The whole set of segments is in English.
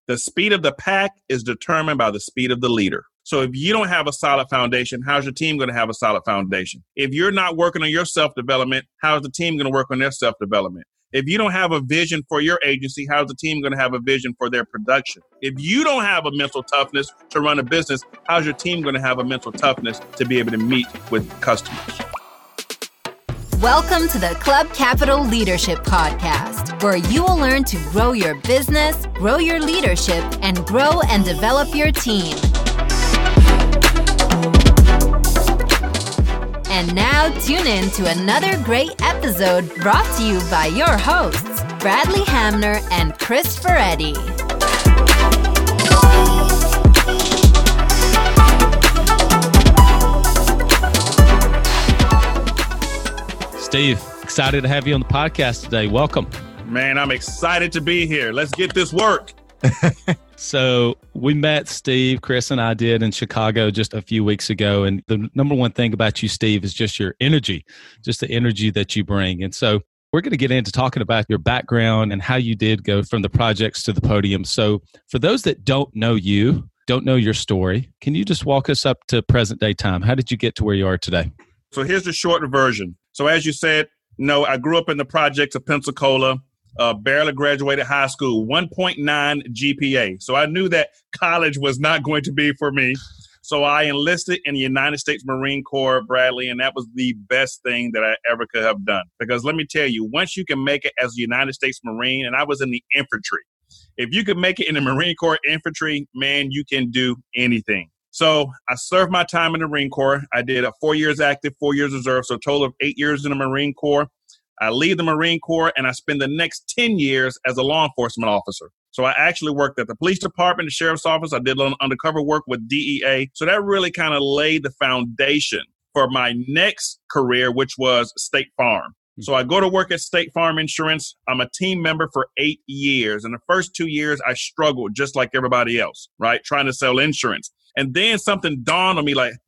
The speed of the pack is determined by the speed of the leader. So if you don't have a solid foundation, how's your team going to have a solid foundation? If you're not working on your self-development, how's the team going to work on their self-development? If you don't have a vision for your agency, how's the team going to have a vision for their production? If you don't have a mental toughness to run a business, how's your team going to have a mental toughness to be able to meet with customers? Welcome to the Club Capital Leadership Podcast, where you will learn to grow your business, grow your leadership, and grow and develop your team. And now tune in to another great episode brought to you by your hosts, Bradley Hamner and Chris Ferretti. Steve, excited to have you on the podcast today. Welcome. Man, I'm excited to be here. Let's get this work. So we met, Steve, Chris and I did in Chicago just a few weeks ago. And the number one thing about you, Steve, is just your energy, just the energy that you bring. And so we're going to get into talking about your background and how you did go from the projects to the podium. So for those that don't know you, don't know your story, can you just walk us up to present day time? How did you get to where you are today? So here's the short version. So as you said, I grew up in the projects of Pensacola, barely graduated high school, 1.9 GPA. So I knew that college was not going to be for me. So I enlisted in the United States Marine Corps, Bradley, and that was the best thing that I ever could have done. Because let me tell you, once you can make it as a United States Marine, and I was in the infantry, if you could make it in the Marine Corps infantry, man, you can do anything. So I served my time in the Marine Corps. I did 4 years active, 4 years reserve, so a total of 8 years in the Marine Corps. I leave the Marine Corps and I spend the next 10 years as a law enforcement officer. So I actually worked at the police department, the sheriff's office. I did undercover work with DEA. So that really kind of laid the foundation for my next career, which was State Farm. So I go to work at State Farm Insurance. I'm a team member for 8 years. And the first 2 years, I struggled just like everybody else, right? Trying to sell insurance. And then something dawned on me like,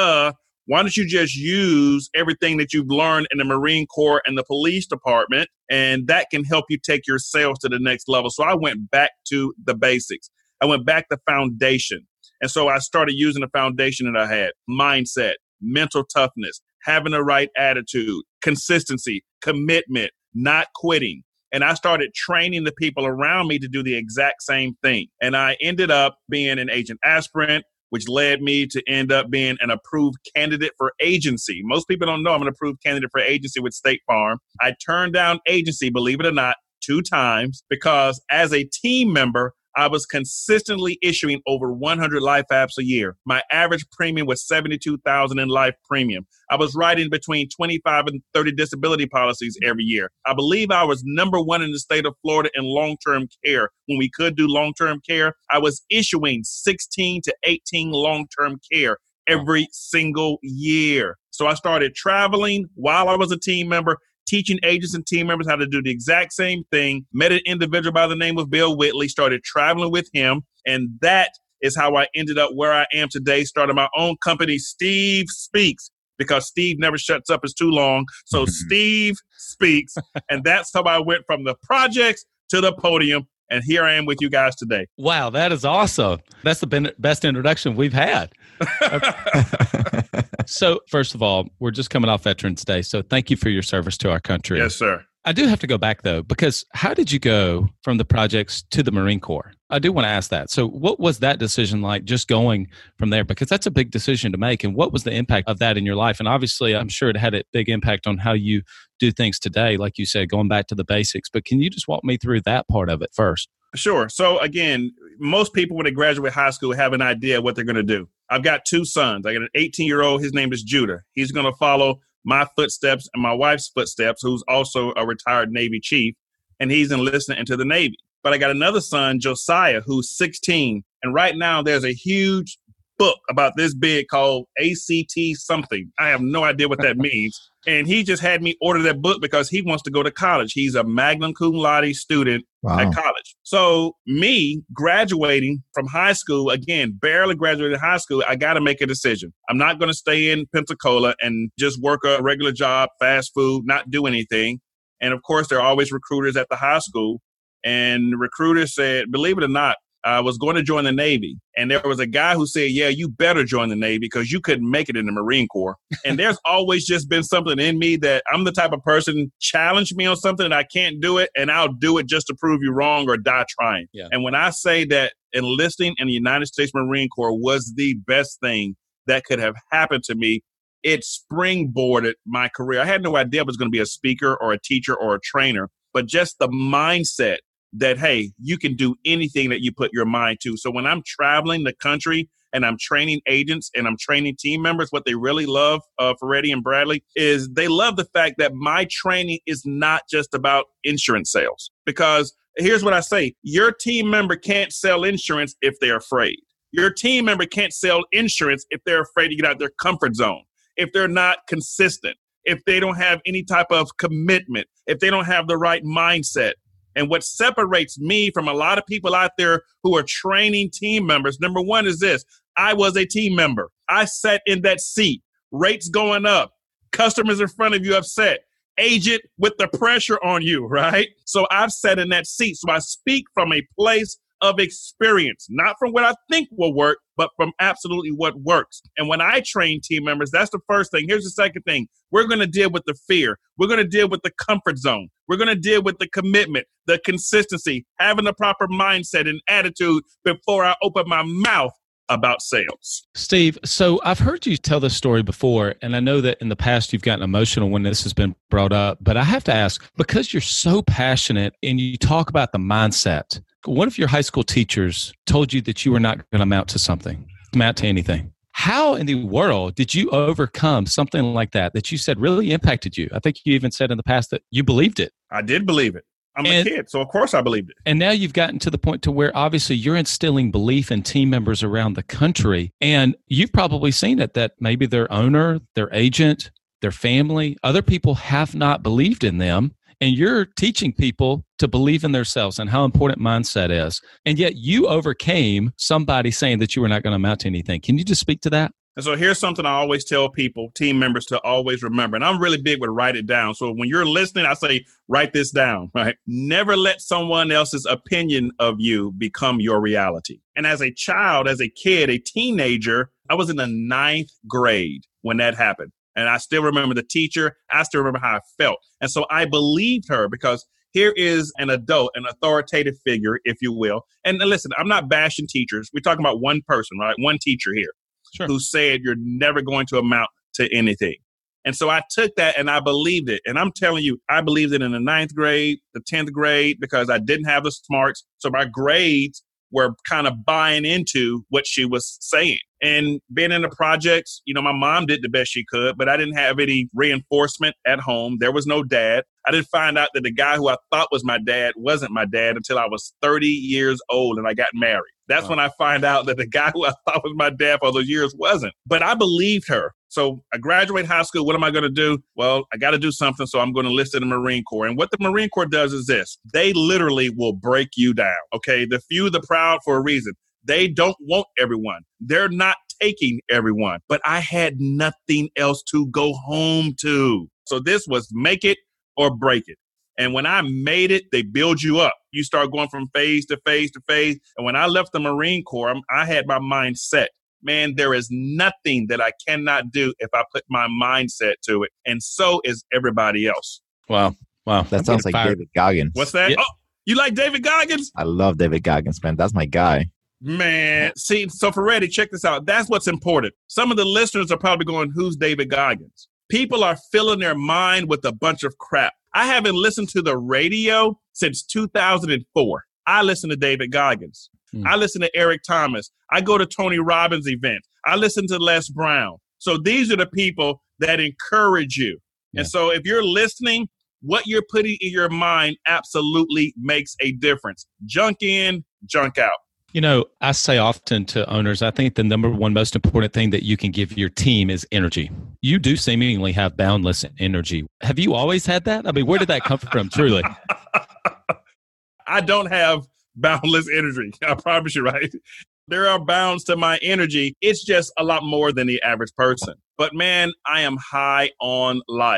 why don't you just use everything that you've learned in the Marine Corps and the police department, and that can help you take your sales to the next level. So I went back to the basics. I went back to foundation. And so I started using the foundation that I had: mindset, mental toughness, having the right attitude, consistency, commitment, not quitting. And I started training the people around me to do the exact same thing. And I ended up being an agent aspirant, which led me to end up being an approved candidate for agency. Most people don't know I'm an approved candidate for agency with State Farm. I turned down agency, believe it or not, 2 times because as a team member, I was consistently issuing over 100 life apps a year. My average premium was $72,000 in life premium. I was writing between 25 and 30 disability policies every year. I believe I was number 1 in the state of Florida in long-term care. When we could do long-term care, I was issuing 16 to 18 long-term care every single year. So I started traveling while I was a team member, teaching agents and team members how to do the exact same thing. Met an individual by the name of Bill Whitley, started traveling with him. And that is how I ended up where I am today, started my own company, Steve Speaks, because Steve never shuts up. It's too long. So Steve Speaks. And that's how I went from the projects to the podium. And here I am with you guys today. Wow, that is awesome. That's the best introduction we've had. So first of all, we're just coming off Veterans Day. So thank you for your service to our country. Yes, sir. I do have to go back, though, because how did you go from the projects to the Marine Corps? I do want to ask that. So what was that decision like, just going from there? Because that's a big decision to make. And what was the impact of that in your life? And obviously, I'm sure it had a big impact on how you do things today, like you said, going back to the basics. But can you just walk me through that part of it first? Sure. So again, most people when they graduate high school have an idea what they're going to do. I've got 2 sons. I got an 18-year-old. His name is Judah. He's going to follow my footsteps and my wife's footsteps, who's also a retired Navy chief, and he's enlisted into the Navy. But I got another son, Josiah, who's 16. And right now there's a huge book about this big called ACT something. I have no idea what that means. And he just had me order that book because he wants to go to college. He's a magna cum laude student at college. So me graduating from high school, again, barely graduated high school, I got to make a decision. I'm not going to stay in Pensacola and just work a regular job, fast food, not do anything. And of course, there are always recruiters at the high school. And the recruiter said, believe it or not, I was going to join the Navy. And there was a guy who said, yeah, you better join the Navy because you couldn't make it in the Marine Corps. And there's always just been something in me that I'm the type of person, challenge me on something and I can't do it, and I'll do it just to prove you wrong or die trying. Yeah. And when I say that enlisting in the United States Marine Corps was the best thing that could have happened to me, it springboarded my career. I had no idea I was going to be a speaker or a teacher or a trainer, but just the mindset that, hey, you can do anything that you put your mind to. So when I'm traveling the country and I'm training agents and I'm training team members, what they really love, Ferretti and Bradley, is they love the fact that my training is not just about insurance sales. Because here's what I say, your team member can't sell insurance if they're afraid. Your team member can't sell insurance if they're afraid to get out of their comfort zone, if they're not consistent, if they don't have any type of commitment, if they don't have the right mindset. And what separates me from a lot of people out there who are training team members, number one is this. I was a team member. I sat in that seat, rates going up, customers in front of you upset, agent with the pressure on you, right? So I've sat in that seat. So I speak from a place of experience, not from what I think will work, but from absolutely what works. And when I train team members, that's the first thing. Here's the second thing. We're going to deal with the fear. We're going to deal with the comfort zone. We're going to deal with the commitment, the consistency, having the proper mindset and attitude before I open my mouth about sales. Steve, so I've heard you tell this story before, and I know that in the past you've gotten emotional when this has been brought up, but I have to ask, because you're so passionate and you talk about the mindset, what if your high school teachers told you that you were not going to amount to anything? How in the world did you overcome something like that you said really impacted you? I think you even said in the past that you believed it. I did believe it. I'm a kid, so of course I believed it. And now you've gotten to the point to where obviously you're instilling belief in team members around the country. And you've probably seen it that maybe their owner, their agent, their family, other people have not believed in them. And you're teaching people to believe in themselves and how important mindset is. And yet you overcame somebody saying that you were not going to amount to anything. Can you just speak to that? And so here's something I always tell people, team members, to always remember. And I'm really big with write it down. So when you're listening, I say, write this down, right? Never let someone else's opinion of you become your reality. And as a child, as a kid, a teenager, I was in the 9th grade when that happened. And I still remember the teacher. I still remember how I felt. And so I believed her because here is an adult, an authoritative figure, if you will. And listen, I'm not bashing teachers. We're talking about one person, right? One teacher here. Sure. Who said you're never going to amount to anything. And so I took that and I believed it. And I'm telling you, I believed it in the 9th grade, the 10th grade, because I didn't have the smarts. So my grades were kind of buying into what she was saying. And being in the projects, you know, my mom did the best she could, but I didn't have any reinforcement at home. There was no dad. I didn't find out that the guy who I thought was my dad wasn't my dad until I was 30 years old and I got married. That's when I find out that the guy who I thought was my dad for those years wasn't. But I believed her. So I graduate high school. What am I going to do? Well, I got to do something. So I'm going to enlist in the Marine Corps. And what the Marine Corps does is this. They literally will break you down. Okay. The few, the proud for a reason. They don't want everyone. They're not taking everyone. But I had nothing else to go home to. So this was make it or break it. And when I made it, they build you up. You start going from phase to phase to phase. And when I left the Marine Corps, I had my mind set. Man, there is nothing that I cannot do if I put my mindset to it. And so is everybody else. Wow. That sounds like David Goggins. What's that? Yeah. Oh, you like David Goggins? I love David Goggins, man. That's my guy. Man, see, so Ferretti, check this out. That's what's important. Some of the listeners are probably going, who's David Goggins? People are filling their mind with a bunch of crap. I haven't listened to the radio since 2004. I listen to David Goggins. I listen to Eric Thomas. I go to Tony Robbins events. I listen to Les Brown. So these are the people that encourage you. Yeah. And so if you're listening, what you're putting in your mind absolutely makes a difference. Junk in, junk out. You know, I say often to owners, I think the number one most important thing that you can give your team is energy. You do seemingly have boundless energy. Have you always had that? I mean, where did that come from, truly? I don't have boundless energy. I promise you, right? There are bounds to my energy. It's just a lot more than the average person. But man, I am high on life.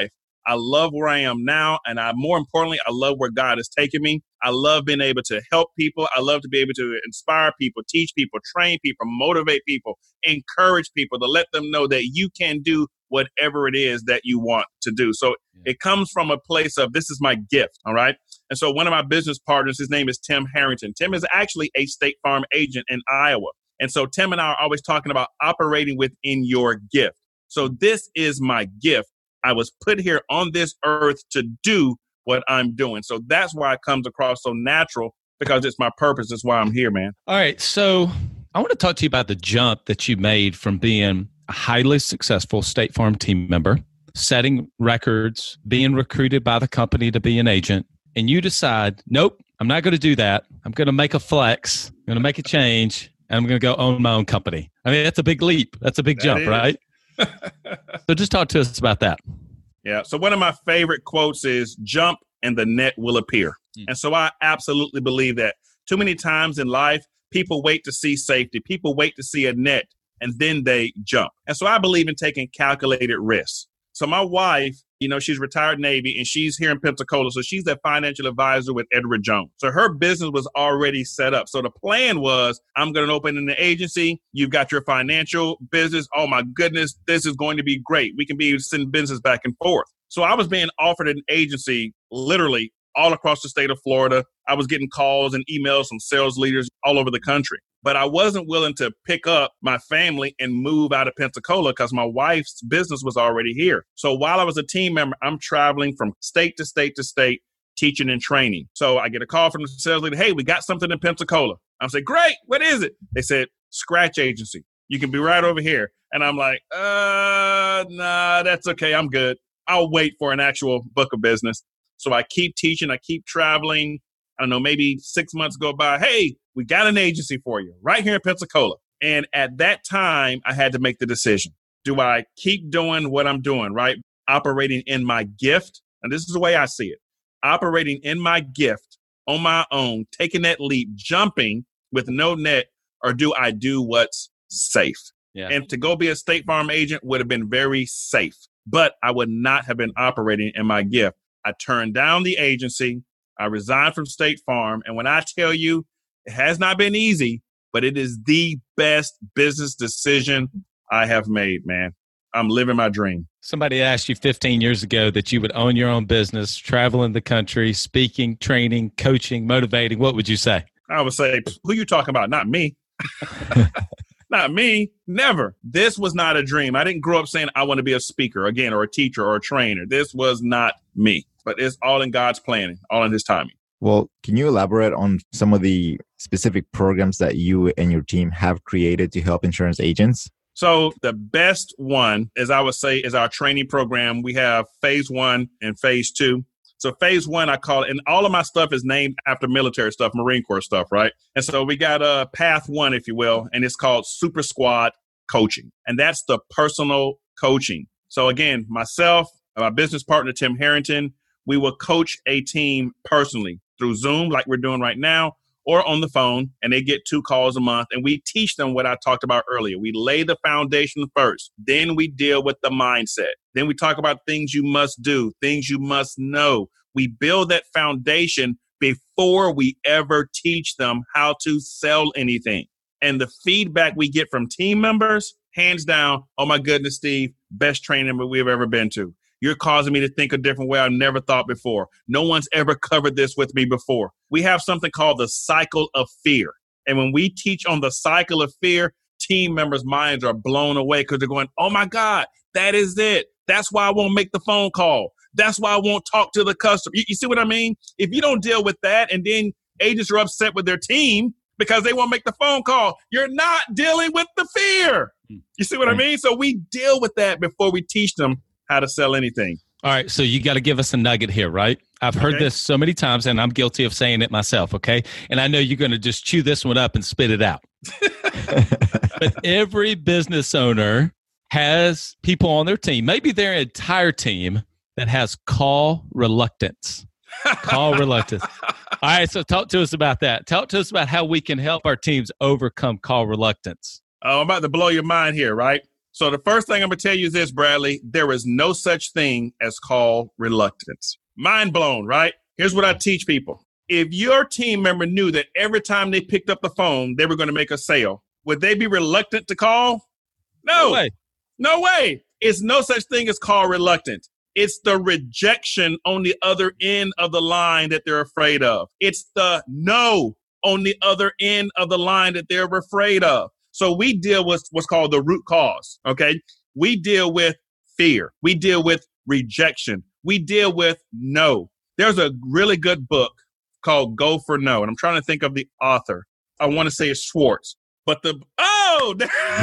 I love where I am now. And more importantly, I love where God has taken me. I love being able to help people. I love to be able to inspire people, teach people, train people, motivate people, encourage people to let them know that you can do whatever it is that you want to do. So it comes from a place of, this is my gift. All right. And so one of my business partners, his name is Tim Harrington. Tim is actually a State Farm agent in Iowa. And so Tim and I are always talking about operating within your gift. So this is my gift. I was put here on this earth to do what I'm doing. So that's why it comes across so natural, because it's my purpose. That's why I'm here, man. All right. So I want to talk to you about the jump that you made from being a highly successful State Farm team member, setting records, being recruited by the company to be an agent, and you decide, nope, I'm not going to do that. I'm going to make a flex. I'm going to make a change, and I'm going to go own my own company. I mean, that's a big leap. That's a big jump, right? So just talk to us about that. Yeah. So one of my favorite quotes is, jump and the net will appear. And so I absolutely believe that. Too many times in life, people wait to see safety. People wait to see a net, and then they jump. And so I believe in taking calculated risks. So my wife, she's retired Navy, and she's here in Pensacola. So she's a financial advisor with Edward Jones. So her business was already set up. So the plan was, I'm going to open an agency. You've got your financial business. Oh my goodness, this is going to be great. We can be sending business back and forth. So I was being offered an agency literally all across the state of Florida. I was getting calls and emails from sales leaders all over the country. But I wasn't willing to pick up my family and move out of Pensacola because my wife's business was already here. So while I was a team member, I'm traveling from state to state to state, teaching and training. So I get a call from the sales leader. Hey, we got something in Pensacola. I'm saying, great. What is it? They said, Scratch Agency. You can be right over here. And I'm like, nah, that's okay. I'm good. I'll wait for an actual book of business. So I keep teaching. I keep traveling. I don't know, maybe 6 months go by. Hey, we got an agency for you right here in Pensacola. And at that time, I had to make the decision. Do I keep doing what I'm doing, right? Operating in my gift. And this is the way I see it. Operating in my gift on my own, taking that leap, jumping with no net, or do I do what's safe? Yeah. And to go be a State Farm agent would have been very safe, but I would not have been operating in my gift. I turned down the agency. I resigned from State Farm. And when I tell you, it has not been easy, but it is the best business decision I have made, man. I'm living my dream. Somebody asked you 15 years ago that you would own your own business, traveling the country, speaking, training, coaching, motivating. What would you say? I would say, who you talking about? Not me. Not me. Never. This was not a dream. I didn't grow up saying I want to be a speaker again, or a teacher or a trainer. This was not me, but it's all in God's planning, all in his timing. Well, can you elaborate on some of the specific programs that you and your team have created to help insurance agents? So the best one, as I would say, is our training program. We have phase 1 and phase 2. So phase 1, I call it, and all of my stuff is named after military stuff, Marine Corps stuff, right? And so we got a path 1, if you will, and it's called Super Squad Coaching. And that's the personal coaching. So again, myself, my business partner, Tim Harrington, we will coach a team personally through Zoom like we're doing right now, or on the phone, and they get 2 calls a month. And we teach them what I talked about earlier. We lay the foundation first. Then we deal with the mindset. Then we talk about things you must do, things you must know. We build that foundation before we ever teach them how to sell anything. And the feedback we get from team members, hands down, oh my goodness, Steve, best training we've ever been to. You're causing me to think a different way I've never thought before. No one's ever covered this with me before. We have something called the cycle of fear. And when we teach on the cycle of fear, team members' minds are blown away because they're going, oh my God, that is it. That's why I won't make the phone call. That's why I won't talk to the customer. You see what I mean? If you don't deal with that, and then agents are upset with their team because they won't make the phone call, you're not dealing with the fear. You see what I mean? So we deal with that before we teach them how to sell anything. All right. So you got to give us a nugget here, right? I've heard this so many times, and I'm guilty of saying it myself. Okay. And I know you're going to just chew this one up and spit it out. But every business owner has people on their team, maybe their entire team, that has call reluctance. Call reluctance. All right. So talk to us about that. Talk to us about how we can help our teams overcome call reluctance. Oh, I'm about to blow your mind here, right? So the first thing I'm going to tell you is this, Bradley. There is no such thing as called reluctance. Mind blown, right? Here's what I teach people. If your team member knew that every time they picked up the phone, they were going to make a sale, would they be reluctant to call? No way. No way. It's no such thing as called reluctant. It's the rejection on the other end of the line that they're afraid of. It's the no on the other end of the line that they're afraid of. So we deal with what's called the root cause, okay? We deal with fear. We deal with rejection. We deal with no. There's a really good book called Go for No, and I'm trying to think of the author. I want to say it's Schwartz. But there you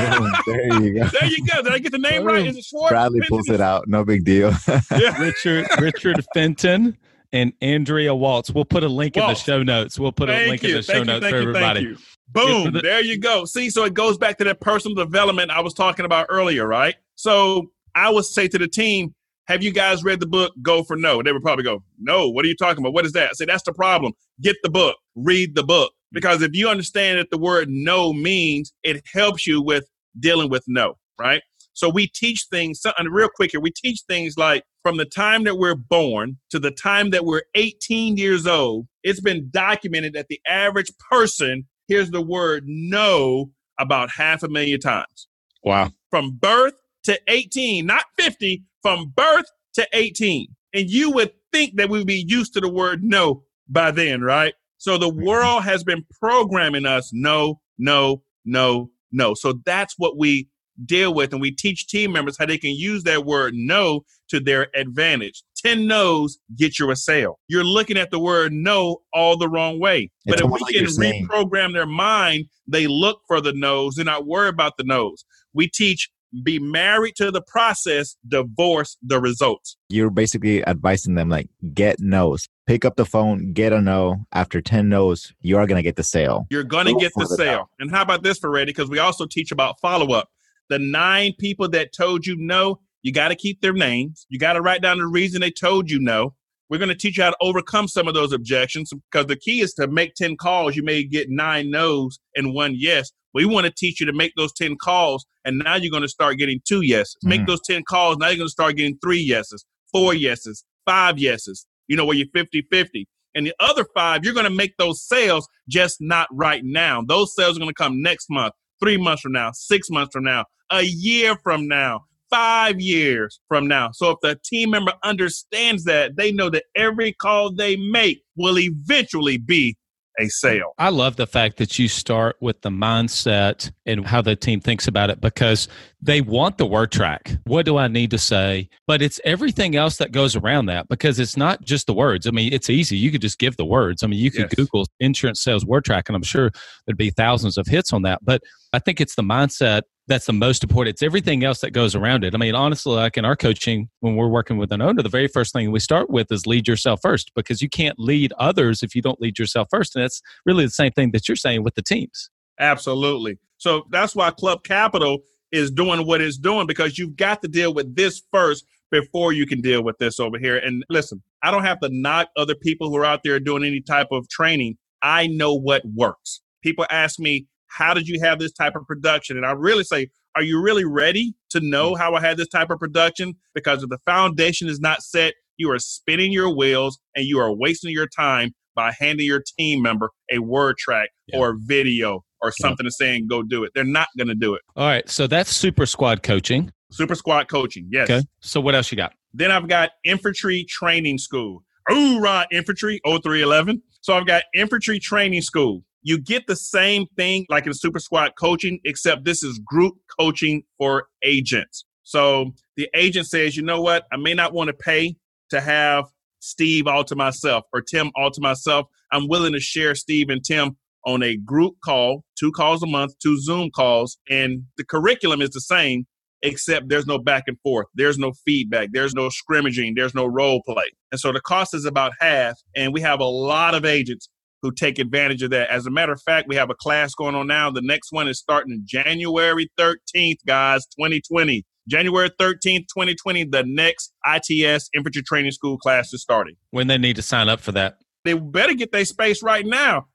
go. There you go. Did I get the name right? Is it Schwartz? Bradley pulls it out. No big deal. Yeah. Richard Fenton and Andrea Waltz. We'll put a link in the show notes. We'll put a link in the show notes for everybody. Boom. There you go. See, so it goes back to that personal development I was talking about earlier, right? So I would say to the team, have you guys read the book, Go for No? They would probably go, no, what are you talking about? What is that? I say, that's the problem. Get the book. Read the book. Because if you understand that the word no means, it helps you with dealing with no, right? So we teach things, and real quick here, we teach things like from the time that we're born to the time that we're 18 years old, it's been documented that the average person hears the word no about 500,000 times. Wow. From birth to 18, not 50, from birth to 18. And you would think that we'd be used to the word no by then, right? So the world has been programming us no, no, no, no. So that's what we deal with. And we teach team members how they can use that word no to their advantage. 10 no's get you a sale. You're looking at the word no all the wrong way. But if we can reprogram their mind, they look for the no's and not worry about the no's. We teach be married to the process, divorce the results. You're basically advising them like, get no's. Pick up the phone, get a no. After 10 no's, you are going to get the sale. You're going to get the sale. And how about this, Ferretti? Because we also teach about follow-up. The 9 people that told you no, you got to keep their names. You got to write down the reason they told you no. We're going to teach you how to overcome some of those objections because the key is to make 10 calls. You may get 9 no's and 1 yes. We want to teach you to make those 10 calls, and now you're going to start getting 2 yeses. Make those 10 calls, now you're going to start getting 3 yeses, 4 yeses, 5 yeses, where you're 50-50. And the other 5, you're going to make those sales, just not right now. Those sales are going to come next month, 3 months from now, 6 months from now, a year from now, 5 years from now. So if the team member understands that, they know that every call they make will eventually be a sale. I love the fact that you start with the mindset and how the team thinks about it because they want the word track. What do I need to say? But it's everything else that goes around that because it's not just the words. I mean, it's easy. You could just give the words. I mean, you could Google insurance sales word track and I'm sure there'd be thousands of hits on that. But I think it's the mindset that's the most important. It's everything else that goes around it. I mean, honestly, like in our coaching, when we're working with an owner, the very first thing we start with is lead yourself first because you can't lead others if you don't lead yourself first. And that's really the same thing that you're saying with the teams. Absolutely. So that's why Club Capital is doing what it's doing because you've got to deal with this first before you can deal with this over here. And listen, I don't have to knock other people who are out there doing any type of training. I know what works. People ask me, how did you have this type of production? And I really say, are you really ready to know how I had this type of production? Because if the foundation is not set, you are spinning your wheels and you are wasting your time by handing your team member a word track or video or something and saying, go do it. They're not going to do it. All right. So that's Super Squad coaching. Super Squad coaching. Yes. Okay. So what else you got? Then I've got Infantry Training School. Hoorah, Infantry 0311. So I've got Infantry Training School. You get the same thing like in Super Squad coaching, except this is group coaching for agents. So the agent says, you know what? I may not want to pay to have Steve all to myself or Tim all to myself. I'm willing to share Steve and Tim on a group call, 2 calls a month, 2 Zoom calls. And the curriculum is the same, except there's no back and forth. There's no feedback. There's no scrimmaging. There's no role play. And so the cost is about half. And we have a lot of agents who take advantage of that. As a matter of fact, we have a class going on now. The next one is starting January 13th, guys, 2020. January 13th, 2020, the next ITS Infantry Training School class is starting. When they need to sign up for that? They better get their space right now.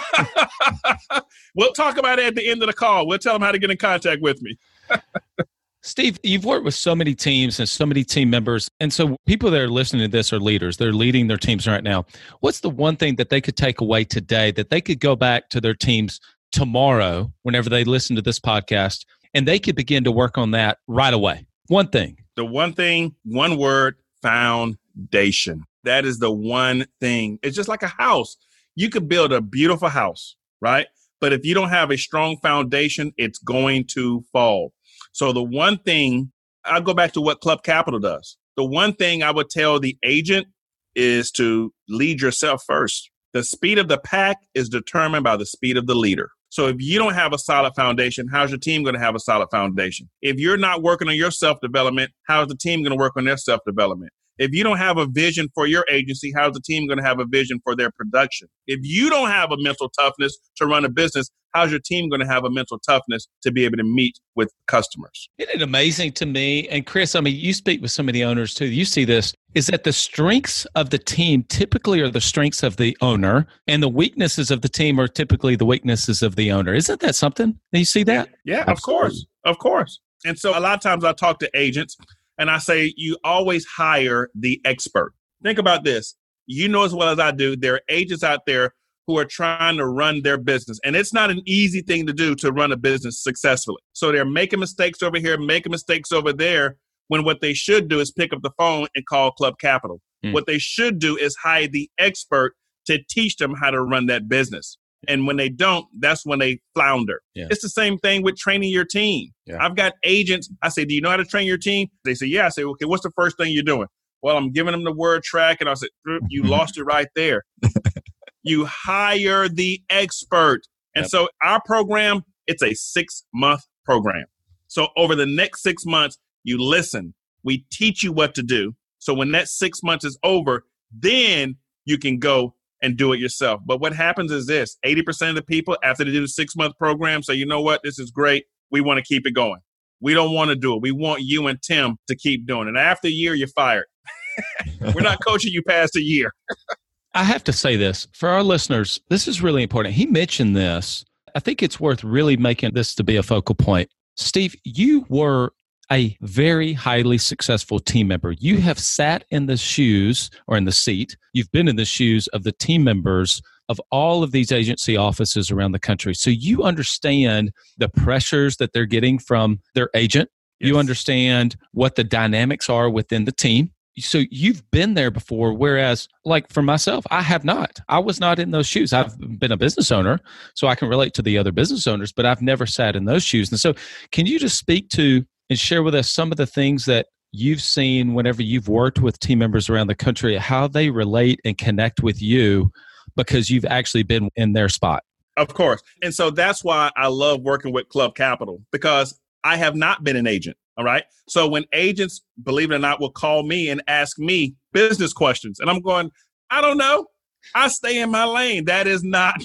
We'll talk about it at the end of the call. We'll tell them how to get in contact with me. Steve, you've worked with so many teams and so many team members. And so people that are listening to this are leaders. They're leading their teams right now. What's the one thing that they could take away today that they could go back to their teams tomorrow whenever they listen to this podcast and they could begin to work on that right away? One thing. The one thing, one word, foundation. That is the one thing. It's just like a house. You could build a beautiful house, right? But if you don't have a strong foundation, it's going to fall. So the one thing, I'll go back to what Club Capital does. The one thing I would tell the agent is to lead yourself first. The speed of the pack is determined by the speed of the leader. So if you don't have a solid foundation, how's your team going to have a solid foundation? If you're not working on your self-development, how's the team going to work on their self-development? If you don't have a vision for your agency, how's the team going to have a vision for their production? If you don't have a mental toughness to run a business, how's your team going to have a mental toughness to be able to meet with customers? Isn't it amazing to me? And Chris, I mean, you speak with so many owners too. You see this, is that the strengths of the team typically are the strengths of the owner, and the weaknesses of the team are typically the weaknesses of the owner. Isn't that something? Do you see that? Yeah, of course. Of course. And so a lot of times I talk to agents and I say, you always hire the expert. Think about this. You know as well as I do, there are agents out there who are trying to run their business. And it's not an easy thing to do to run a business successfully. So they're making mistakes over here, making mistakes over there, when what they should do is pick up the phone and call Club Capital. What they should do is hire the expert to teach them how to run that business. And when they don't, that's when they flounder. Yeah. It's the same thing with training your team. Yeah. I've got agents. I say, do you know how to train your team? They say, yeah. I say, okay, what's the first thing you're doing? Well, I'm giving them the word track. And I said, you lost it right there. You hire the expert. And so our program, it's a 6-month program. So over the next 6 months, you listen. We teach you what to do. So when that 6 months is over, then you can go and do it yourself. But what happens is this, 80% of the people after they do the 6-month program say, you know what, this is great. We want to keep it going. We don't want to do it. We want you and Tim to keep doing it. And after a year, you're fired. We're not coaching you past a year. I have to say this for our listeners. This is really important. He mentioned this. I think it's worth really making this to be a focal point. Steve, you were a very highly successful team member. You have sat in the shoes or in the seat. You've been in the shoes of the team members of all of these agency offices around the country. So you understand the pressures that they're getting from their agent. Yes. You understand what the dynamics are within the team. So you've been there before, whereas like for myself, I have not. I was not in those shoes. I've been a business owner, so I can relate to the other business owners, but I've never sat in those shoes. And so can you just speak to and share with us some of the things that you've seen whenever you've worked with team members around the country, how they relate and connect with you because you've actually been in their spot? Of course. And so that's why I love working with Club Capital, because I have not been an agent. All right. So when agents, believe it or not, will call me and ask me business questions, and I'm going, I don't know. I stay in my lane. That is not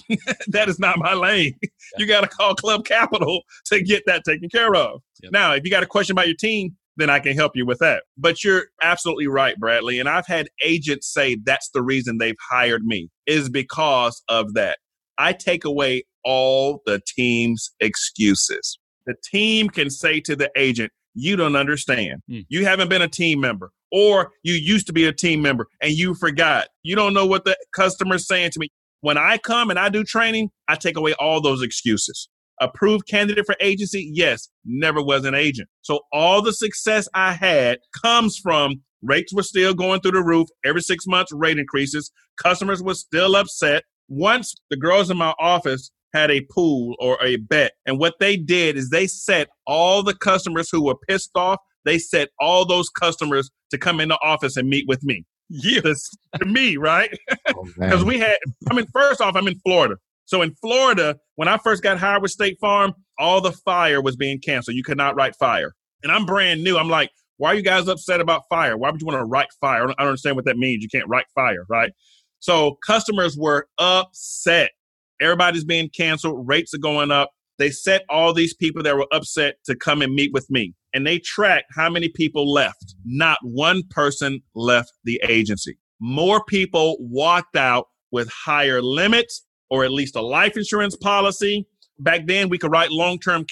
my lane. Yeah. You got to call Club Capital to get that taken care of. Yep. Now, if you got a question about your team, then I can help you with that. But you're absolutely right, Bradley. And I've had agents say that's the reason they've hired me, is because of that. I take away all the team's excuses. The team can say to the agent, you don't understand. You haven't been a team member, or you used to be a team member and you forgot. You don't know what the customer's saying to me. When I come and I do training, I take away all those excuses. Approved candidate for agency? Yes, never was an agent. So all the success I had comes from rates were still going through the roof. Every 6 months, rate increases. Customers were still upset. Once the girls in my office had a pool or a bet. And what they did is they set all the customers who were pissed off, they set all those customers to come in the office and meet with me. Yeah. To me, right? Because first off, I'm in Florida. So in Florida, when I first got hired with State Farm, all the fire was being canceled. You could not write fire. And I'm brand new. I'm like, why are you guys upset about fire? Why would you want to write fire? I don't understand what that means. You can't write fire, right? So customers were upset. Everybody's being canceled. Rates are going up. They set all these people that were upset to come and meet with me. And they tracked how many people left. Not one person left the agency. More people walked out with higher limits, or at least a life insurance policy. Back then, we could write long-term care.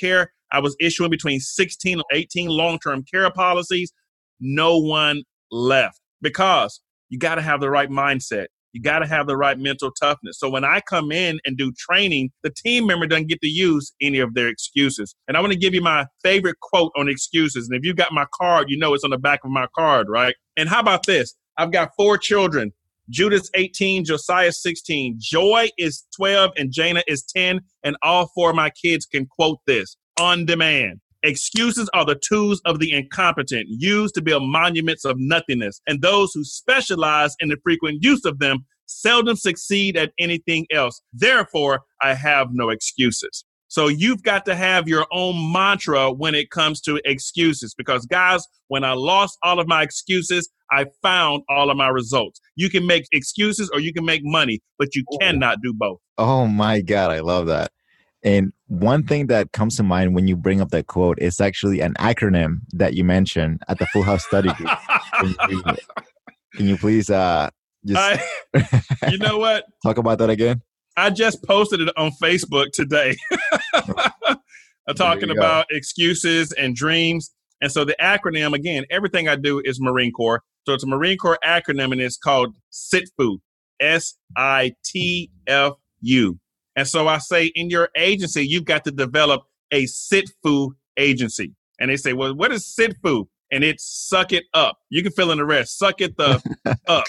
I was issuing between 16 and 18 long-term care policies. No one left because you got to have the right mindset. You got to have the right mental toughness. So when I come in and do training, the team member doesn't get to use any of their excuses. And I want to give you my favorite quote on excuses. And if you got my card, you know it's on the back of my card, right? And how about this? I've got 4 children. Judith's 18, Josiah 16, Joy is 12, and Jana is 10. And all 4 of my kids can quote this on demand. Excuses are the tools of the incompetent, used to build monuments of nothingness. And those who specialize in the frequent use of them seldom succeed at anything else. Therefore, I have no excuses. So you've got to have your own mantra when it comes to excuses. Because guys, when I lost all of my excuses, I found all of my results. You can make excuses or you can make money, but you cannot do both. Oh my God, I love that. And one thing that comes to mind when you bring up that quote is actually an acronym that you mentioned at the Full House Study Group. Can you please just you know what? Talk about that again? I just posted it on Facebook today. I'm talking about excuses and dreams. And so the acronym, again, everything I do is Marine Corps. So it's a Marine Corps acronym and it's called SITFU, SITFU. And so I say in your agency, you've got to develop a SITFU agency. And they say, well, what is SITFU? And it's suck it up. You can fill in the rest. Suck it the up.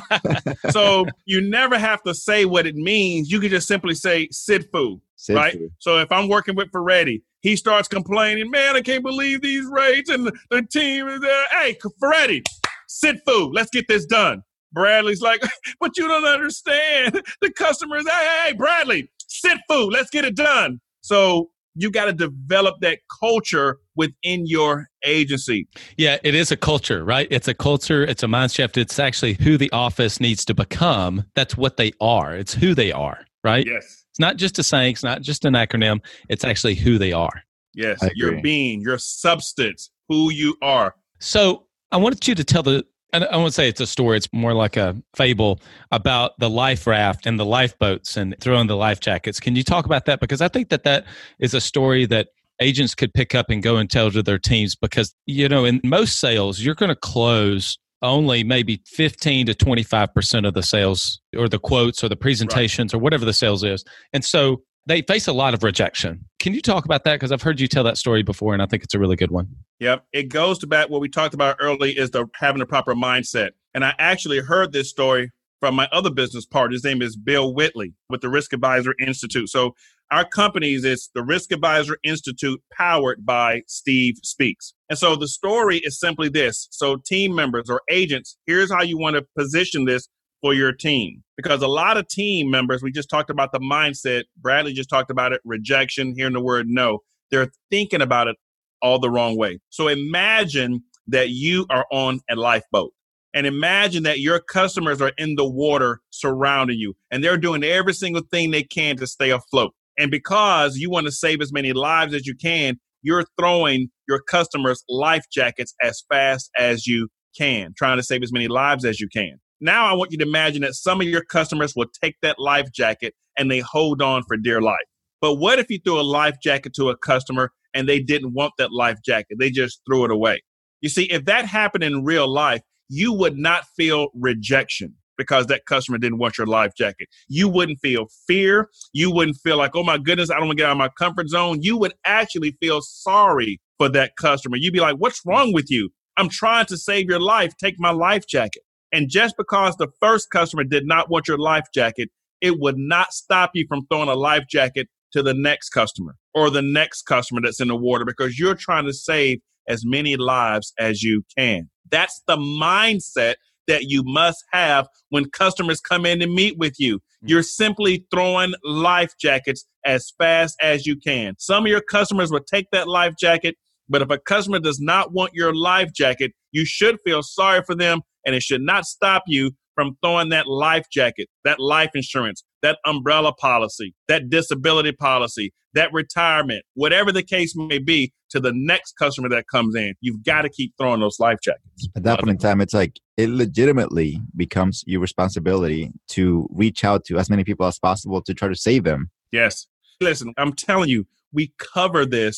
So you never have to say what it means. You can just simply say SITFU, right? So if I'm working with Ferretti, he starts complaining, man, I can't believe these rates and the team is there. Hey, Ferretti, SITFU, let's get this done. Bradley's like, but you don't understand. The customers, hey, Bradley, SITFU, let's get it done. So you got to develop that culture within your agency. Yeah, it is a culture, right? It's a culture. It's a mind shift. It's actually who the office needs to become. That's what they are. It's who they are, right? Yes. It's not just a saying. It's not just an acronym. It's actually who they are. Yes, your being, your substance, who you are. So I wanted you to tell and I won't say it's a story, it's more like a fable about the life raft and the lifeboats and throwing the life jackets. Can you talk about that? Because I think that is a story that agents could pick up and go and tell to their teams because, you know, in most sales, you're going to close only maybe 15 to 25% of the sales or the quotes or the presentations or whatever the sales is. And so they face a lot of rejection. Can you talk about that? Because I've heard you tell that story before, and I think it's a really good one. Yep. It goes to back what we talked about early is having the proper mindset. And I actually heard this story from my other business partner. His name is Bill Whitley with the Risk Advisor Institute. So our companies is the Risk Advisor Institute powered by Steve Speaks. And so the story is simply this. So team members or agents, here's how you want to position this for your team. Because a lot of team members, we just talked about the mindset. Bradley just talked about it, rejection, hearing the word no. They're thinking about it all the wrong way. So imagine that you are on a lifeboat and imagine that your customers are in the water surrounding you and they're doing every single thing they can to stay afloat. And because you want to save as many lives as you can, you're throwing your customers' life jackets as fast as you can, trying to save as many lives as you can. Now I want you to imagine that some of your customers will take that life jacket and they hold on for dear life. But what if you threw a life jacket to a customer and they didn't want that life jacket? They just threw it away. You see, if that happened in real life, you would not feel rejection because that customer didn't want your life jacket. You wouldn't feel fear. You wouldn't feel like, oh my goodness, I don't want to get out of my comfort zone. You would actually feel sorry for that customer. You'd be like, what's wrong with you? I'm trying to save your life. Take my life jacket. And just because the first customer did not want your life jacket, it would not stop you from throwing a life jacket to the next customer or the next customer that's in the water because you're trying to save as many lives as you can. That's the mindset that you must have when customers come in to meet with you. You're simply throwing life jackets as fast as you can. Some of your customers will take that life jacket, but if a customer does not want your life jacket, you should feel sorry for them. And it should not stop you from throwing that life jacket, that life insurance, that umbrella policy, that disability policy, that retirement, whatever the case may be, to the next customer that comes in. You've got to keep throwing those life jackets. At that point in time, it's like it legitimately becomes your responsibility to reach out to as many people as possible to try to save them. Yes. Listen, I'm telling you, we cover this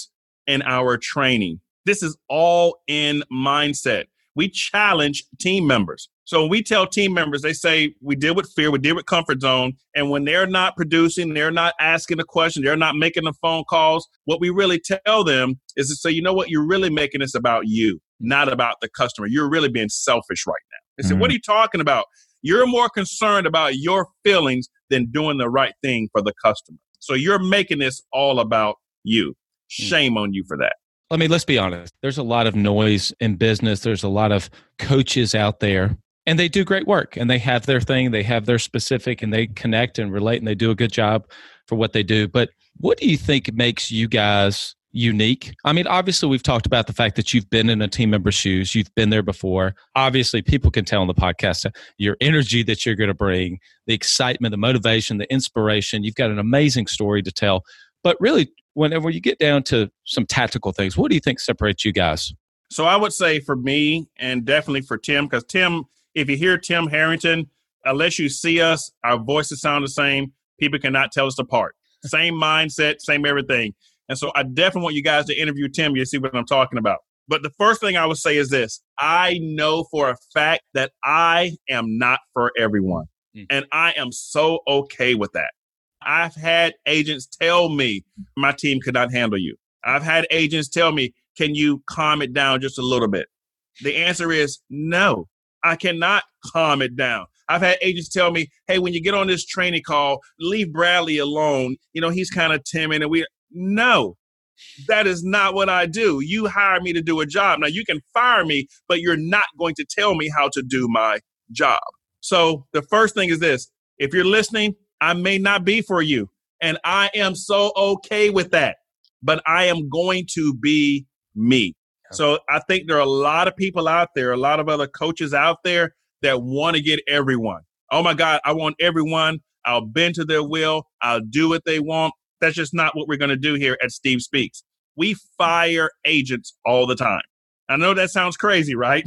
in our training. This is all in mindset. We challenge team members. So when we tell team members, they say, we deal with fear, we deal with comfort zone. And when they're not producing, they're not asking a question, they're not making the phone calls, what we really tell them is to say, you know what, you're really making this about you, not about the customer. You're really being selfish right now. They say, what are you talking about? You're more concerned about your feelings than doing the right thing for the customer. So you're making this all about you. Shame on you for that. I mean, let's be honest. There's a lot of noise in business. There's a lot of coaches out there, and they do great work, and they have their thing. They have their specific, and they connect and relate, and they do a good job for what they do. But what do you think makes you guys unique? I mean, obviously, we've talked about the fact that you've been in a team member's shoes. You've been there before. Obviously, people can tell on the podcast your energy that you're going to bring, the excitement, the motivation, the inspiration. You've got an amazing story to tell. But really, whenever you get down to some tactical things, what do you think separates you guys? So I would say for me, and definitely for Tim, because Tim, if you hear Tim Harrington, unless you see us, our voices sound the same. People cannot tell us apart. Same mindset, same everything. And so I definitely want you guys to interview Tim. You see what I'm talking about. But the first thing I would say is this. I know for a fact that I am not for everyone. And I am so okay with that. I've had agents tell me my team could not handle you. I've had agents tell me, can you calm it down just a little bit? The answer is no, I cannot calm it down. I've had agents tell me, hey, when you get on this training call, leave Bradley alone. You know, he's kind of timid. And no, that is not what I do. You hire me to do a job. Now, you can fire me, but you're not going to tell me how to do my job. So the first thing is this. If you're listening, I may not be for you. And I am so okay with that. But I am going to be me. So I think there are a lot of people out there, a lot of other coaches out there that want to get everyone. Oh, my God, I want everyone. I'll bend to their will. I'll do what they want. That's just not what we're going to do here at Steve Speaks. We fire agents all the time. I know that sounds crazy, right?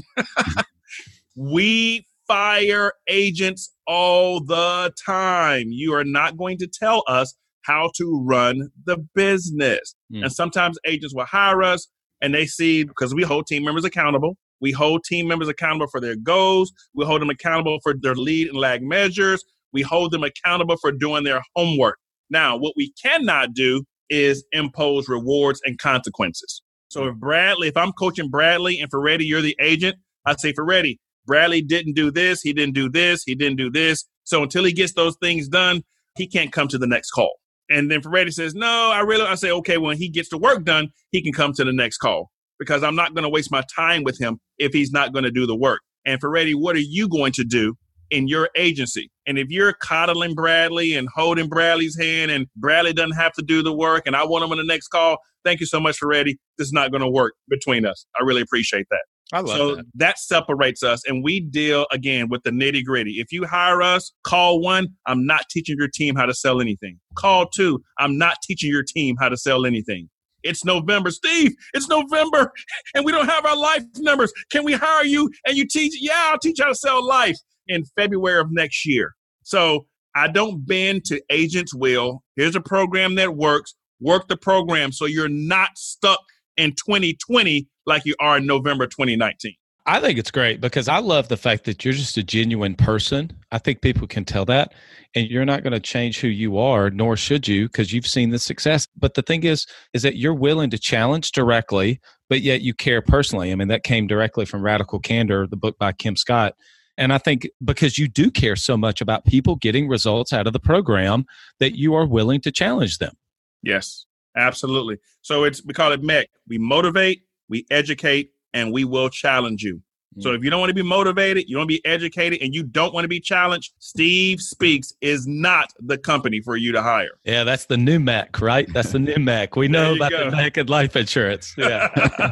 We fire agents all the time. You are not going to tell us how to run the business. And sometimes agents will hire us and they see, because we hold team members accountable. We hold team members accountable for their goals. We hold them accountable for their lead and lag measures. We hold them accountable for doing their homework. Now, what we cannot do is impose rewards and consequences. So if I'm coaching Bradley and Ferretti, you're the agent, I say, Ferretti, Bradley didn't do this, he didn't do this, he didn't do this. So until he gets those things done, he can't come to the next call. And then Ferretti says, no, I say, okay, when he gets the work done, he can come to the next call because I'm not going to waste my time with him if he's not going to do the work. And Ferretti, what are you going to do in your agency? And if you're coddling Bradley and holding Bradley's hand and Bradley doesn't have to do the work and I want him on the next call, thank you so much, Ferretti. This is not going to work between us. I really appreciate that. I love that. That separates us, and we deal, again, with the nitty-gritty. If you hire us, call 1, I'm not teaching your team how to sell anything. Call 2, I'm not teaching your team how to sell anything. It's November. Steve, it's November, and we don't have our life numbers. Can we hire you and you teach? Yeah, I'll teach you how to sell life in February of next year. So I don't bend to agents' will. Here's a program that works. Work the program so you're not stuck in 2020 like you are in November 2019. I think it's great because I love the fact that you're just a genuine person. I think people can tell that. And you're not going to change who you are, nor should you, because you've seen the success. But the thing is that you're willing to challenge directly, but yet you care personally. I mean, that came directly from Radical Candor, the book by Kim Scott. And I think because you do care so much about people getting results out of the program that you are willing to challenge them. Yes, absolutely. So we call it MEC. We motivate, we educate, and we will challenge you. So if you don't want to be motivated, you want to be educated, and you don't want to be challenged, Steve Speaks is not the company for you to hire. Yeah, that's the new MEC, right? That's the new MEC. We know about the MEC and life insurance. Yeah.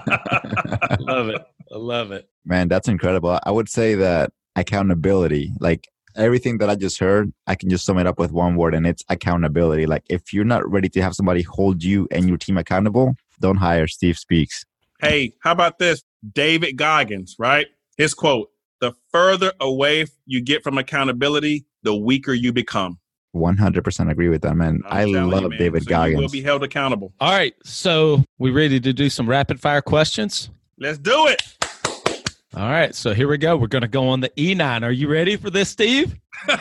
I love it. Man, that's incredible. I would say that accountability, like everything that I just heard, I can just sum it up with one word, and it's accountability. Like if you're not ready to have somebody hold you and your team accountable, don't hire Steve Speaks. Hey, how about this? David Goggins, right? His quote, the further away you get from accountability, the weaker you become. 100% agree with that, man. I love David Goggins. You will be held accountable. All right. So we ready to do some rapid fire questions? Let's do it. All right. So here we go. We're going to go on the E9. Are you ready for this, Steve?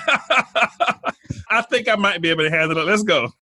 I think I might be able to handle it. Let's go.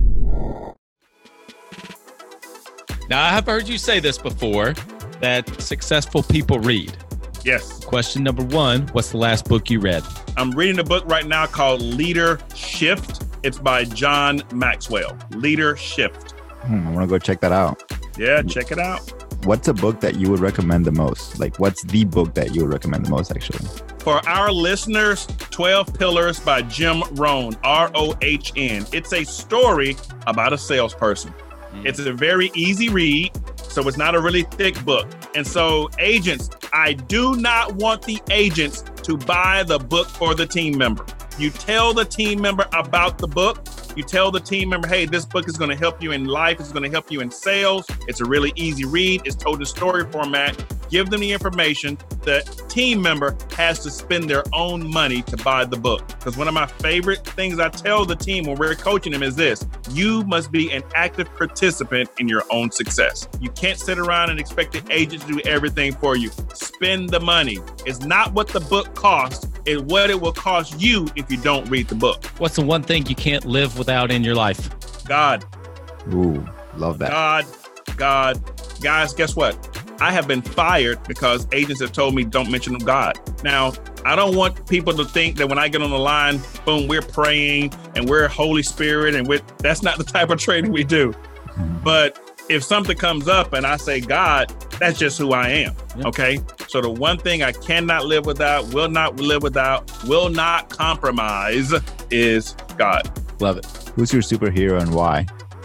Now, I have heard you say this before, that successful people read. Yes. Question number 1, what's the last book you read? I'm reading a book right now called Leader Shift. It's by John Maxwell. Leader Shift. I want to go check that out. Yeah, check it out. What's a book that you would recommend the most? Like, what's the book that you would recommend the most, actually? For our listeners, 12 Pillars by Jim Rohn, R-O-H-N. It's a story about a salesperson. It's a very easy read, so it's not a really thick book. And so agents, I do not want the agents to buy the book for the team member. You tell the team member about the book. You tell the team member, hey, this book is going to help you in life. It's going to help you in sales. It's a really easy read. It's told in story format. Give them the information. The team member has to spend their own money to buy the book. Because one of my favorite things I tell the team when we're coaching them is this: you must be an active participant in your own success. You can't sit around and expect the agent to do everything for you. Spend the money. It's not what the book costs. It's what it will cost you if you don't read the book. What's the one thing you can't live without in your life? God. Ooh, love that. God. Guys, guess what? I have been fired because agents have told me don't mention God. Now, I don't want people to think that when I get on the line, boom, we're praying and we're Holy Spirit and that's not the type of training we do. But if something comes up and I say God, that's just who I am. Yep. Okay. So the one thing I cannot live without, will not live without, will not compromise is God. Love it. Who's your superhero and why?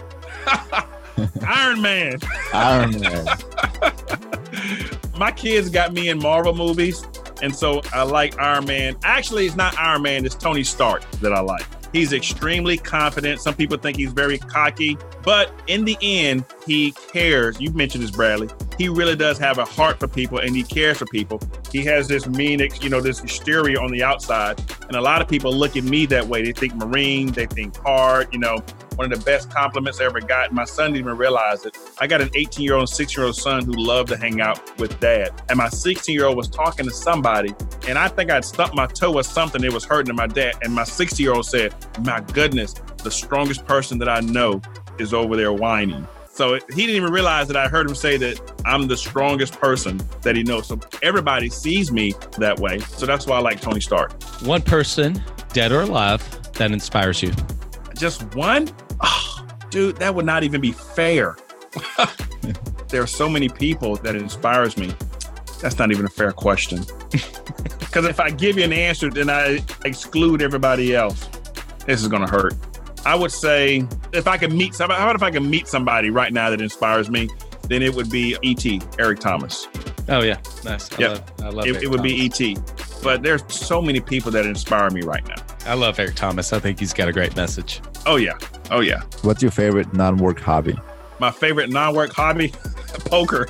Iron Man. Iron Man. My kids got me in Marvel movies, and so I like Iron Man. Actually, it's not Iron Man, it's Tony Stark that I like. He's extremely confident. Some people think he's very cocky, but in the end, he cares. You mentioned this, Bradley. He really does have a heart for people, and he cares for people. He has this this exterior on the outside, and a lot of people look at me that way. They think Marine, they think hard. One of the best compliments I ever got. My son didn't even realize it. I got an 18-year-old and 6-year-old son who loved to hang out with dad. And my 16-year-old was talking to somebody, and I think I'd stumped my toe or something that was hurting my dad. And my 60-year-old said, my goodness, the strongest person that I know is over there whining. So he didn't even realize that I heard him say that I'm the strongest person that he knows. So everybody sees me that way. So that's why I like Tony Stark. One person, dead or alive, that inspires you. Just one? Oh, dude, that would not even be fair. There are so many people that inspires me. That's not even a fair question. Because if I give you an answer, then I exclude everybody else. This is going to hurt. I would say if I could meet somebody, how about if I could meet somebody right now that inspires me, then it would be E.T., Eric Thomas. Oh, yeah. Nice. I love it. It would be E.T. But there's so many people that inspire me right now. I love Eric Thomas. I think he's got a great message. Oh, yeah. What's your favorite non-work hobby? My favorite non-work hobby? Poker.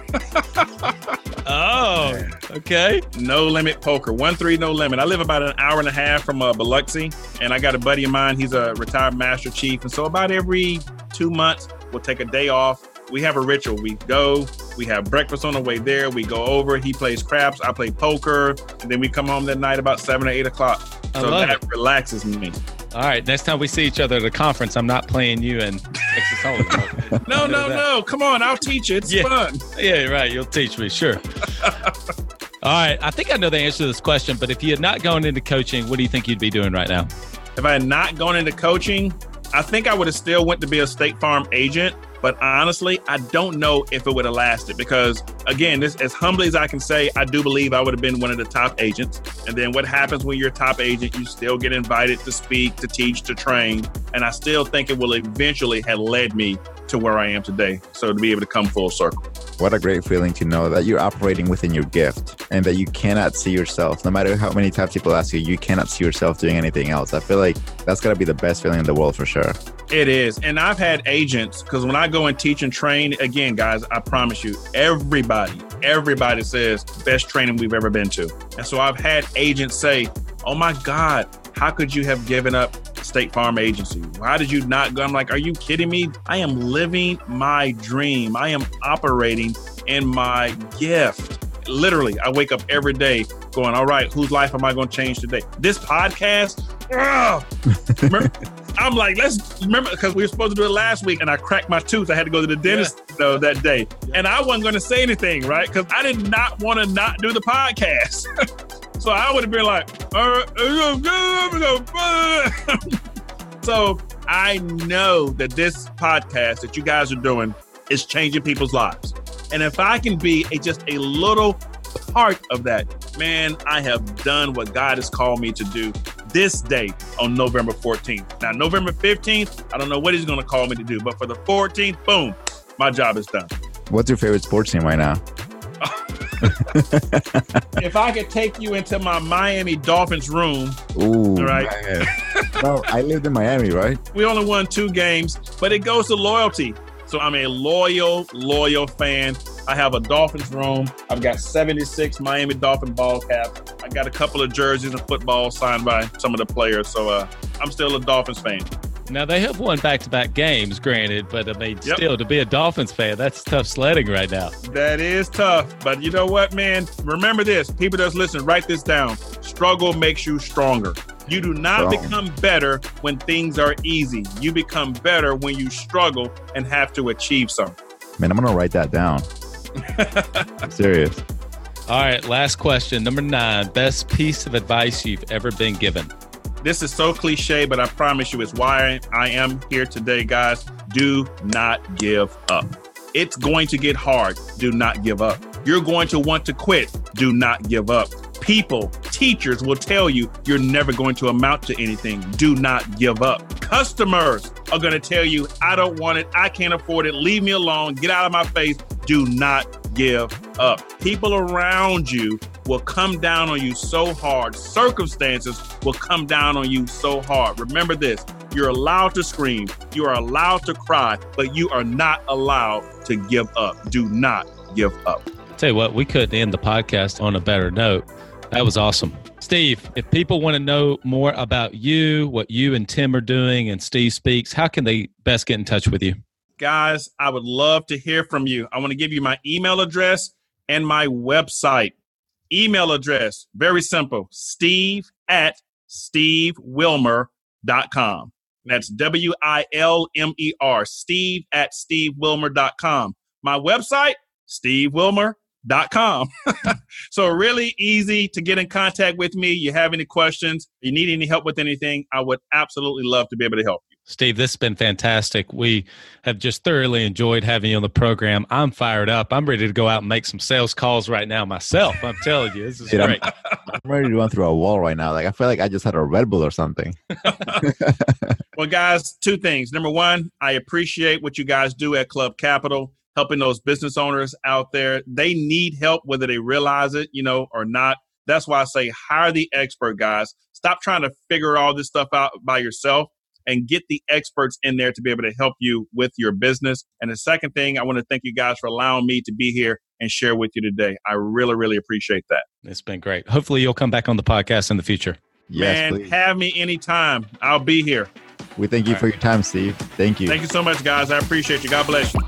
Oh, okay. No limit poker. 1-3, no limit. I live about an hour and a half from Biloxi, and I got a buddy of mine. He's a retired Master Chief. And so about every 2 months, we'll take a day off. We have a ritual. We go, we have breakfast on the way there. We go over. He plays craps. I play poker. And then we come home that night about 7 or 8 o'clock. So that relaxes me. All right. Next time we see each other at a conference, I'm not playing you in Texas Hold'em. No. Come on. I'll teach you. It's fun. Yeah, right. You'll teach me. Sure. All right. I think I know the answer to this question, but if you had not gone into coaching, what do you think you'd be doing right now? If I had not gone into coaching, I think I would have still went to be a State Farm agent. But honestly, I don't know if it would have lasted because, again, this, as humbly as I can say, I do believe I would have been one of the top agents. And then what happens when you're a top agent, you still get invited to speak, to teach, to train. And I still think it will eventually have led me to where I am today. So to be able to come full circle. What a great feeling to know that you're operating within your gift and that you cannot see yourself. No matter how many times people ask you, you cannot see yourself doing anything else. I feel like that's got to be the best feeling in the world for sure. It is. And I've had agents, because when I go and teach and train, again, guys, I promise you, everybody says best training we've ever been to. And so I've had agents say, oh my God, how could you have given up State Farm Agency. Why did you not go? I'm like, are you kidding me? I am living my dream. I am operating in my gift. Literally, I wake up every day going, all right, whose life am I going to change today? This podcast, I'm like, let's remember, because we were supposed to do it last week and I cracked my tooth. I had to go to the dentist that day. And I wasn't going to say anything, right? Because I did not want to not do the podcast. So I would have been like, so I know that this podcast that you guys are doing is changing people's lives. And if I can be just a little part of that, man, I have done what God has called me to do this day on November 14th. Now, November 15th, I don't know what he's going to call me to do, but for the 14th, boom, my job is done. What's your favorite sports team right now? If I could take you into my Miami Dolphins room. Ooh, right? Well, I lived in Miami, right? We only won 2 games, but it goes to loyalty. So I'm a loyal fan. I have a Dolphins room. I've got 76 Miami Dolphin ball caps. I got a couple of jerseys and footballs signed by some of the players. So I'm still a Dolphins fan. Now, they have won back-to-back games, granted, but I mean, still, to be a Dolphins fan, that's tough sledding right now. That is tough. But you know what, man? Remember this. People that's listening, write this down. Struggle makes you stronger. You do not become better when things are easy. You become better when you struggle and have to achieve something. Man, I'm going to write that down. I'm serious. All right, last question. Number 9, best piece of advice you've ever been given. This is so cliche, but I promise you it's why I am here today, guys. Do not give up. It's going to get hard. Do not give up. You're going to want to quit. Do not give up. People, teachers will tell you you're never going to amount to anything. Do not give up. Customers are going to tell you, I don't want it. I can't afford it. Leave me alone. Get out of my face. Do not give up. People around you will come down on you so hard. Circumstances will come down on you so hard. Remember this. You're allowed to scream. You are allowed to cry, but you are not allowed to give up. Do not give up. Tell you what, we couldn't end the podcast on a better note. That was awesome. Steve, if people want to know more about you, what you and Tim are doing, and Steve Speaks, how can they best get in touch with you? Guys, I would love to hear from you. I want to give you my email address and my website. Email address, very simple, steve@stevewilmer.com. That's WILMER, steve@stevewilmer.com. My website, stevewilmer.com. So really easy to get in contact with me. You have any questions, you need any help with anything, I would absolutely love to be able to help you. Steve, this has been fantastic. We have just thoroughly enjoyed having you on the program. I'm fired up. I'm ready to go out and make some sales calls right now myself. I'm telling you, this is great. I'm ready to run through a wall right now. Like, I feel like I just had a Red Bull or something. Well, guys, 2 things. Number 1, I appreciate what you guys do at Club Capital, helping those business owners out there. They need help, whether they realize it, or not. That's why I say hire the expert, guys. Stop trying to figure all this stuff out by yourself and get the experts in there to be able to help you with your business. And the second thing, I want to thank you guys for allowing me to be here and share with you today. I really, really appreciate that. It's been great. Hopefully you'll come back on the podcast in the future. Yes, man, please. Have me anytime. I'll be here. We thank you for your time, Steve. Thank you. Thank you so much, guys. I appreciate you. God bless you.